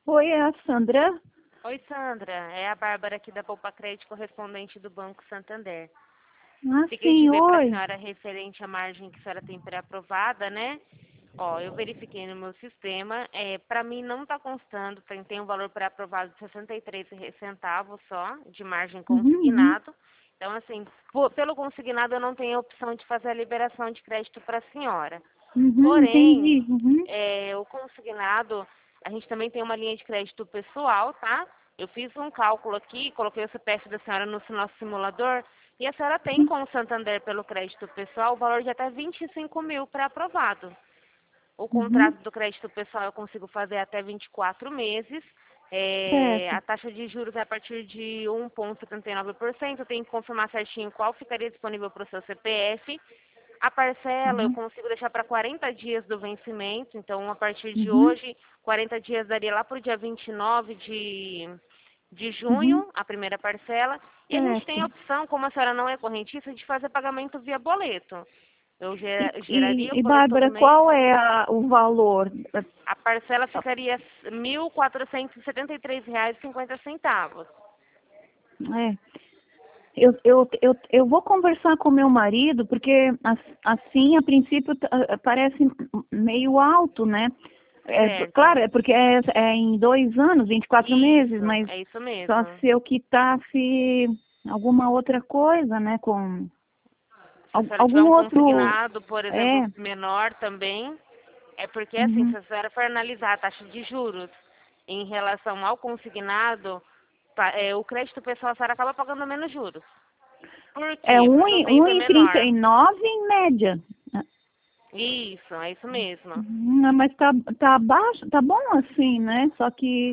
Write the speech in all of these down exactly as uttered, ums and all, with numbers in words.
Oi, é a Sandra. Oi, Sandra. É a Bárbara aqui da Poupa Crédito, correspondente do Banco Santander. Ah, Fiquei de sim, ver para a oi. senhora referente à margem que a senhora tem pré-aprovada, né? Ó, eu verifiquei no meu sistema. É, para mim não está constando, tem, tem um valor pré-aprovado de sessenta e três centavos só, de margem Uhum, uhum, consignado. Então, assim, po- pelo consignado eu não tenho a opção de fazer a liberação de crédito para a senhora. uhum, Porém, entendi. Uhum, é, o consignado, a gente também tem uma linha de crédito pessoal, tá? Eu fiz um cálculo aqui, coloquei o C P F da senhora no nosso simulador, e a senhora tem uhum, com o Santander pelo crédito pessoal o valor de até vinte e cinco mil para aprovado. O uhum, contrato do crédito pessoal eu consigo fazer até vinte e quatro meses. É, certo. a taxa de juros é a partir de um vírgula setenta e nove por cento. Eu tenho que confirmar certinho qual ficaria disponível para o seu C P F. A parcela eu Uhum, consigo deixar para quarenta dias do vencimento. Então, a partir de uhum, hoje, quarenta dias daria lá para o dia vinte e nove de, de uhum, junho, a primeira parcela. E a gente tem certo. a opção, como a senhora não é correntista, de fazer pagamento via boleto. Eu E, gera- geraria e, o e boleto todo Bárbara, mês. qual é a- o valor? A parcela ficaria mil quatrocentos e setenta e três reais e cinquenta centavos. É, eu, eu, eu, eu vou conversar com meu marido, porque as- assim, a princípio, t- ah, parece meio alto, né? É, Certo. claro, é porque é, é em dois anos, vinte e quatro meses, Isso, mas é isso só mesmo. se eu quitasse alguma outra coisa, né? Com Se a al- senhora tiver algum um outro. consignado, por exemplo, É. menor também, é porque assim, Uhum. se a senhora for analisar a taxa de juros em relação ao consignado, pa- é, o crédito pessoal a senhora acaba pagando menos juros. Por É quê? um Porque o e- tempo um é e trinta e menor. nove em média. Isso, é isso mesmo. Uhum, mas tá, tá baixo, tá bom assim, né? Só que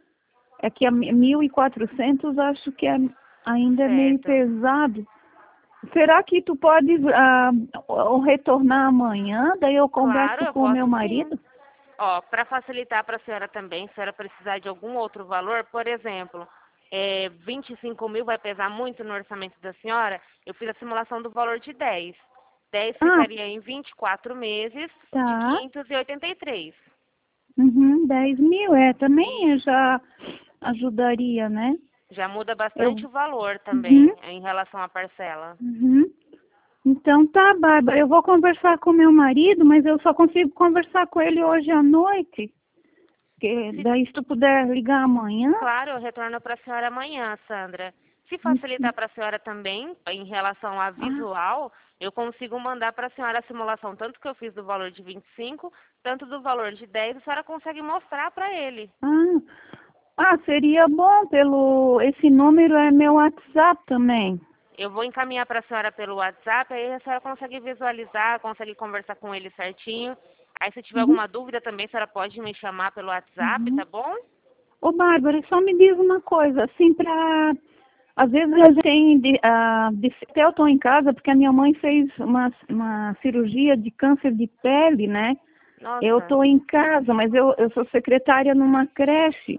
é que a mi- mil e quatrocentos acho que é, ainda é meio Certo. pesado. Será que tu pode ah, ou retornar amanhã? Daí eu Claro, converso eu com o meu posso sim. marido? Ó, para facilitar para a senhora também, se a senhora precisar de algum outro valor, por exemplo, é, vinte e cinco mil vai pesar muito no orçamento da senhora, eu fiz a simulação do valor de dez. Dez Ah, ficaria em vinte e quatro meses de tá. quinhentos e oitenta e três. Uhum, dez mil, é, também Isso. já ajudaria, né? Já muda Eu, bastante o valor uhum, também em relação à parcela. uhum. Então tá, Bárbara, eu vou conversar com meu marido, mas eu só consigo conversar com ele hoje à noite. Que Se daí se tu puder ligar amanhã. Claro, eu retorno para a senhora amanhã, Sandra. Se Uhum. facilitar para a senhora também, em relação a Ah, visual, eu consigo mandar para a senhora a simulação, tanto que eu fiz do valor de vinte e cinco, tanto do valor de dez, a senhora consegue mostrar para ele. ah, ah, seria bom pelo. Esse número é meu WhatsApp também. Eu vou encaminhar para a senhora pelo WhatsApp, aí a senhora consegue visualizar, consegue conversar com ele certinho. Aí se tiver Uhum, alguma dúvida também, a senhora pode me chamar pelo WhatsApp, uhum. tá bom? Ô, Bárbara, só me diz uma coisa, assim, pra. Às vezes a gente tem. De, ah, de, até eu estou em casa porque a minha mãe fez uma, uma cirurgia de câncer de pele, né? Eu Nossa, estou em casa, mas eu, eu sou secretária numa creche.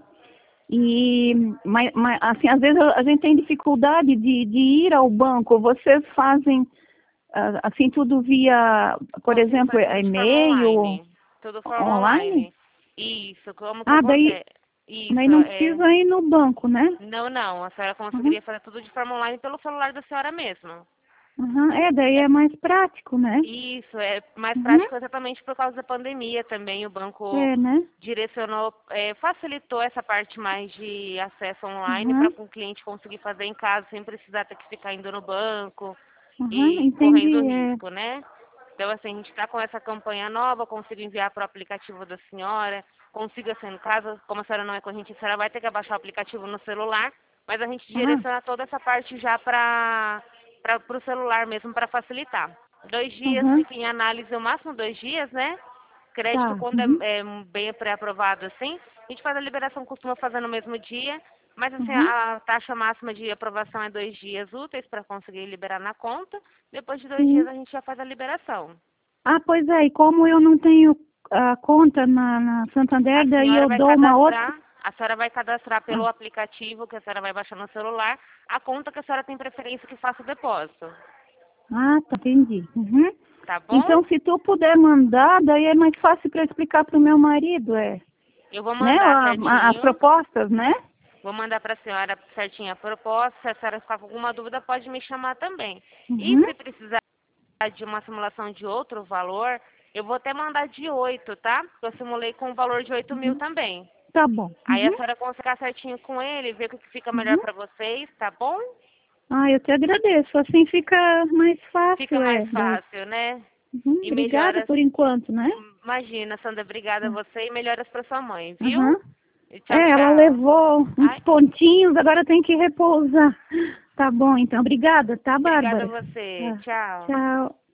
E, mas, mas, assim, às vezes a gente tem dificuldade de, de ir ao banco. Vocês fazem, ah, assim, tudo via, por consigo exemplo, fazer tudo de forma e-mail, online. Tudo de forma online? online. Isso, como que Ah, daí, acontece? Isso, daí não é. precisa ir no banco, né? Não, não, a senhora Uhum, conseguiria fazer tudo de forma online pelo celular da senhora mesma. uhum, é, daí É, é mais prático, né? isso, é mais Uhum, prático exatamente por causa da pandemia também. O banco é, né? direcionou, é, facilitou essa parte mais de acesso online para Uhum, o cliente conseguir fazer em casa sem precisar ter que ficar indo no banco uhum, e correndo entendi, é. risco, né? Então, assim, a gente está com essa campanha nova, consigo enviar para o aplicativo da senhora, consiga ser no caso, como a senhora não é corrente, a senhora vai ter que abaixar o aplicativo no celular, mas a gente Ah, direciona toda essa parte já para para o celular mesmo, para facilitar. Dois dias uhum, fica em análise, o máximo dois dias, né? Crédito, tá, quando é, uhum, é bem pré-aprovado assim, a gente faz a liberação, costuma fazer no mesmo dia, mas assim, uhum, a taxa máxima de aprovação é dois dias úteis para conseguir liberar na conta. Depois de dois dias sim. a gente já faz a liberação. Ah, pois é, e como eu não tenho a conta na, na A Santander, daí senhora eu vai dou uma outra. cadastrar, a senhora vai cadastrar Ah, pelo aplicativo que a senhora vai baixar no celular, a conta que a senhora tem preferência que faça o depósito. ah, tá, entendi. Uhum. Tá bom? Então, se tu puder mandar, daí é mais fácil para explicar para o meu marido, é. Eu vou né? mandar A- certinho. a- as propostas, né? Vou mandar para a senhora certinho a proposta. Se a senhora ficar com alguma dúvida, pode me chamar também. E Uhum. se precisar de uma simulação de outro valor, eu vou até mandar de oito, tá? Eu simulei com o valor de oito mil Uhum. também. Tá bom. Aí a Uhum. senhora consegue ficar certinho com ele, ver o que fica melhor Uhum. para vocês, tá bom? Ah, eu te agradeço. Assim fica mais Fica fácil, é. mais Daí. fácil, né? Uhum. E Obrigada melhoras. por enquanto, né? Imagina, Sandra, obrigada a você e melhoras para sua mãe, viu? Uhum. E tchau, É, ela tchau. levou uns Ai, pontinhos, agora tem que repousar. Tá bom, então. Obrigada, tá, obrigada a Bárbara? você. Tá. Tchau. Tchau.